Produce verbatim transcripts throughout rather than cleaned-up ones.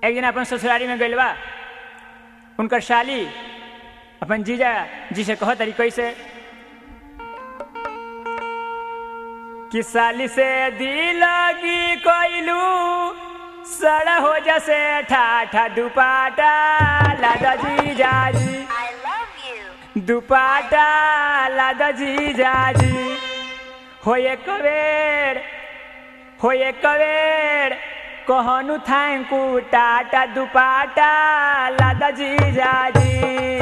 एक दिन अपन ससुरारी में गइल बा। उनकर शाली अपन जीजा जी से कह तरी कैसे कि साली से दिलगी कोइलू सड़ हो जैसे ठाठा दुपाटा लादा जीजा जी दुपाटा लादा जीजा जी हो एक बेर हो एक बेर कहनु थैंकू टाटा दुपाटा लादा जीजा जी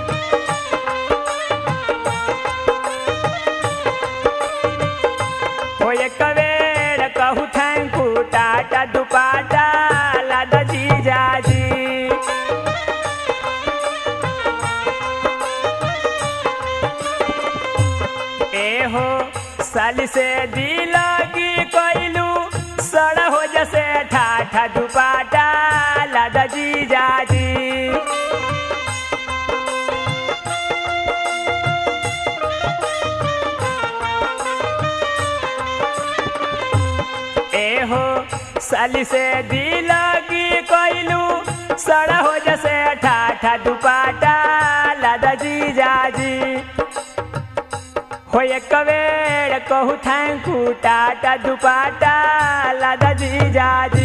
हो एक बेर कहू थैंकू टाटा दुपाटा लादा जीजा जी ए हो साली से दिलगी कोइलू सड़ हो जैसे ठाठा दुपाटा लादा जीजा जी ए हो साली से दिलगी कोइलू सड़ हो जैसे ठाठा दुपाटा लादा जीजा जी हो एक बेर कहू थैंकू टाटा दुपाटा लादा जीजा जी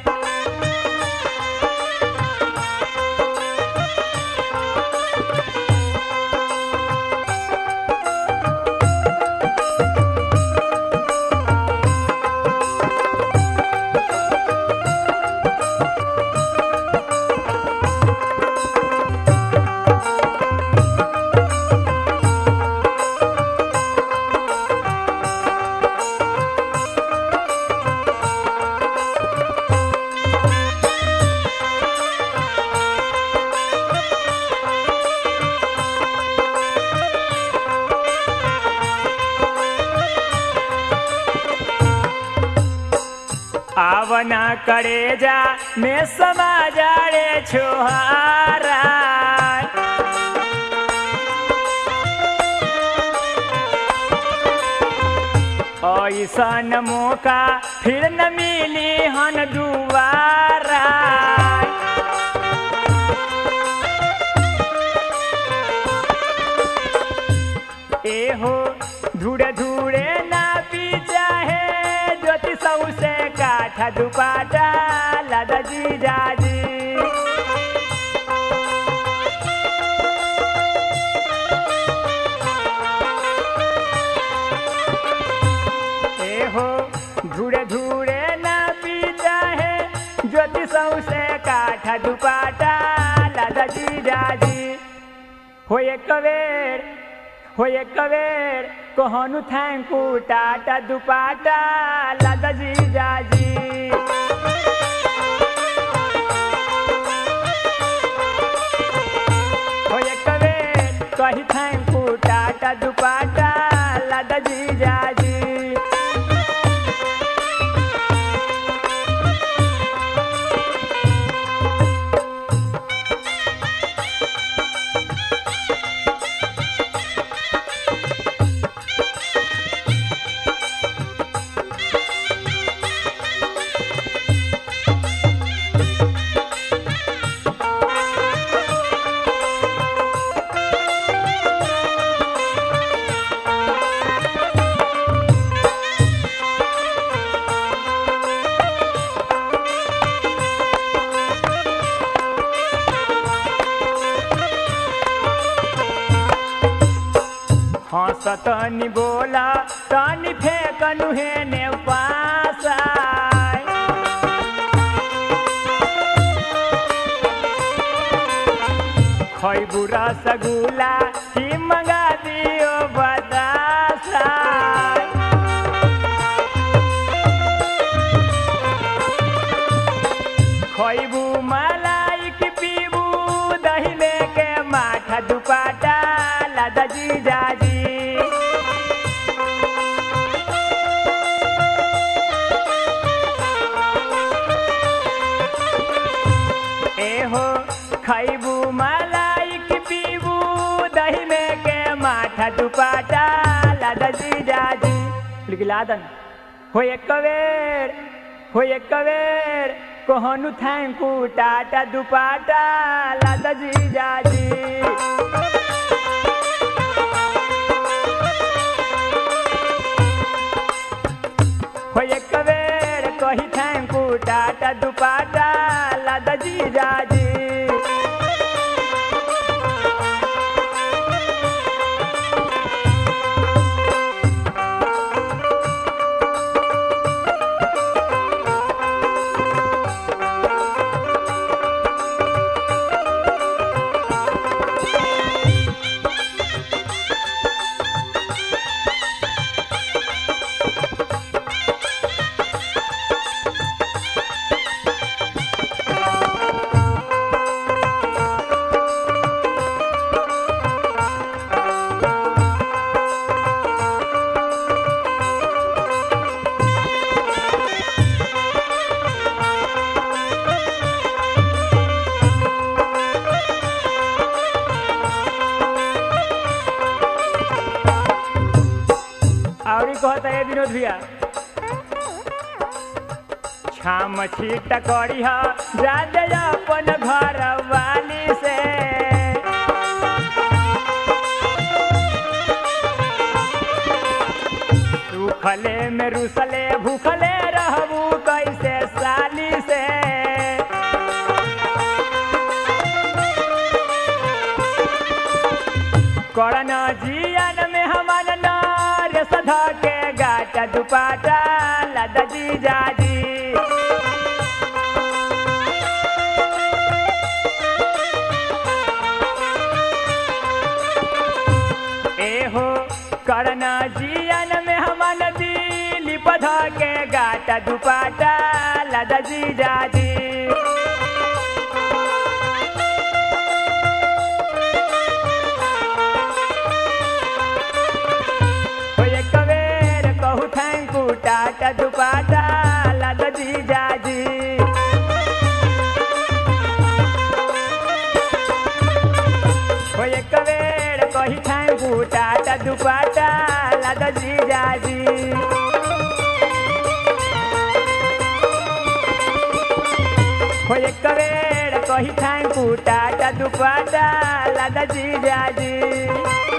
आवना करेजा में समा जा रे छोहारा ऐसन मौका फिर न मिली हन दुबारा ए हो धूड़े धूड़े ना पी चाहे ज्योति सऊ से काठा दुपाटा लादा जीजा जी ए हो धूड़े धूड़े ना पी चाहे ज्योति सऊ से काठा दुपाटा लादा जीजा जी हो एक बेर हो एक बेर कहनु थैंकू टाटा दुपाटा लादा जीजा जी हो एक बेर कही थैंकू टाटा दुपाटा लादा जीजा जी हंस तनी बोला तनी फेंकनु है ने पासा खैबू रसगुल्ला की मंगा दियो बतासा खैबू मलाई की पीबू दही लेके माठा दुपाटा लादा जीजा जी ए हो खैबू मलाई की पीबू दही में के माठा दुपाटा लादा जीजा जी लिखलादन हो एक बेर हो एक बेर कहनु थैंकू टाटा दुपाटा लादा जीजाजी हो एक बेर कही थैंकू टाटा दुपाटा लादा जीजाजी कहता है विनोद भैया छाम छीट करी जादे अपन घर वाली से सुखले में रुसले भूखले रहबू कैसे साली से करन जियन में हमन नार सधा के गाटा दुपाटा लादा जीजाजी एहो करन जियन में हमन दिली पधा के गाटा दुपाटा लादा जीजाजी टाटा दुपाटा लादा जीजाजी हो एक बेर कही थैंकू टाटा दुपाटा लादा जीजाजी हो एक बेर कही थैंकू टाटा दुपाटा लादा जीजाजी